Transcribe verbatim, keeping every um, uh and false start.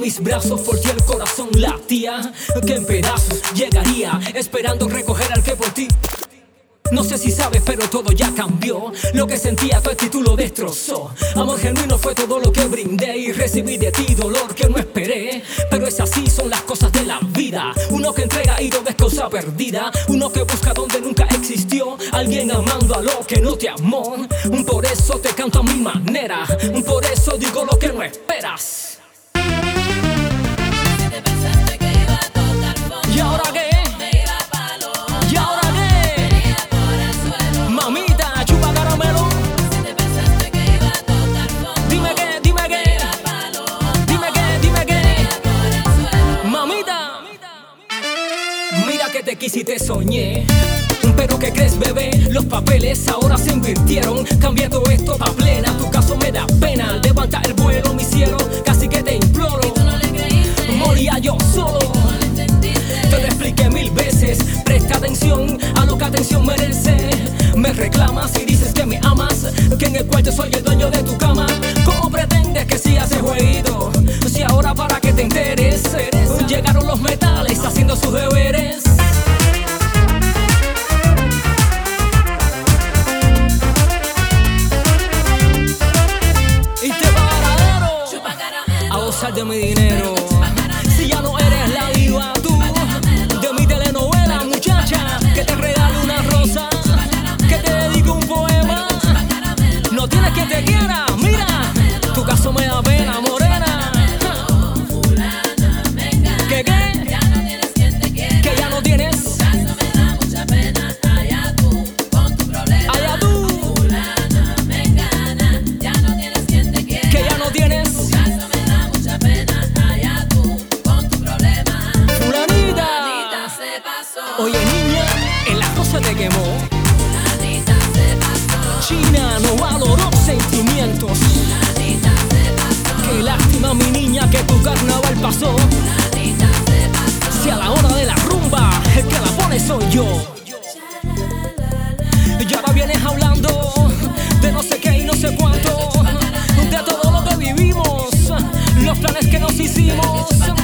mis brazos porque el corazón latía, que en pedazos llegaría, esperando recoger al que por ti. No sé si sabes, pero todo ya cambió. Lo que sentía, tu actitud lo destrozó. Amor genuino fue todo lo que brindé, y recibí de ti dolor que no esperé. Pero es así, son las cosas de la vida. Uno que entrega y todo es cosa perdida. Uno que busca donde nunca existió. Alguien amando a lo que no te amó. Por eso te canto a mi manera. Por eso digo lo que no esperas. ¿Y ahora qué? ¿Y ahora qué? Mamita, chupa caramelo. Dime qué, dime qué. Dime qué, dime qué. Mamita, mira que te quise y te soñé. Pero ¿qué crees, bebé? Los papeles ahora se invirtieron. Cambié todo esto pa' plena. Tu caso me da pena. Levanta el vuelo, mi cielo. Casi que te imploro. Moría yo solo. Te lo expliqué mil veces. Presta atención a lo que atención merece. Me reclamas y dices que me amas, que en el cuarto soy el dueño de tu cama. ¿Cómo pretendes que siga ese jueguito? Si ahora para que te enteres, llegaron los metales haciendo sus deberes. Y te paradero a gozar de mi dinero. Si ya no eres la diva tú de mi telenovela, muchacha, que te regalo una rosa, que te dedico un poema. No tienes quien te quiera, mira, tu caso me da pena, morena. ¿Qué qué? Que ya no tienes. Allá tú. Que ya no tienes. Oye niña, el arroz se te quemó. China no valoró sentimientos. Qué lástima mi niña que tu carnaval pasó. Si a la hora de la rumba el que la pone soy yo. Y ahora vienes hablando de no sé qué y no sé cuánto, de todo lo que vivimos, los planes que nos hicimos.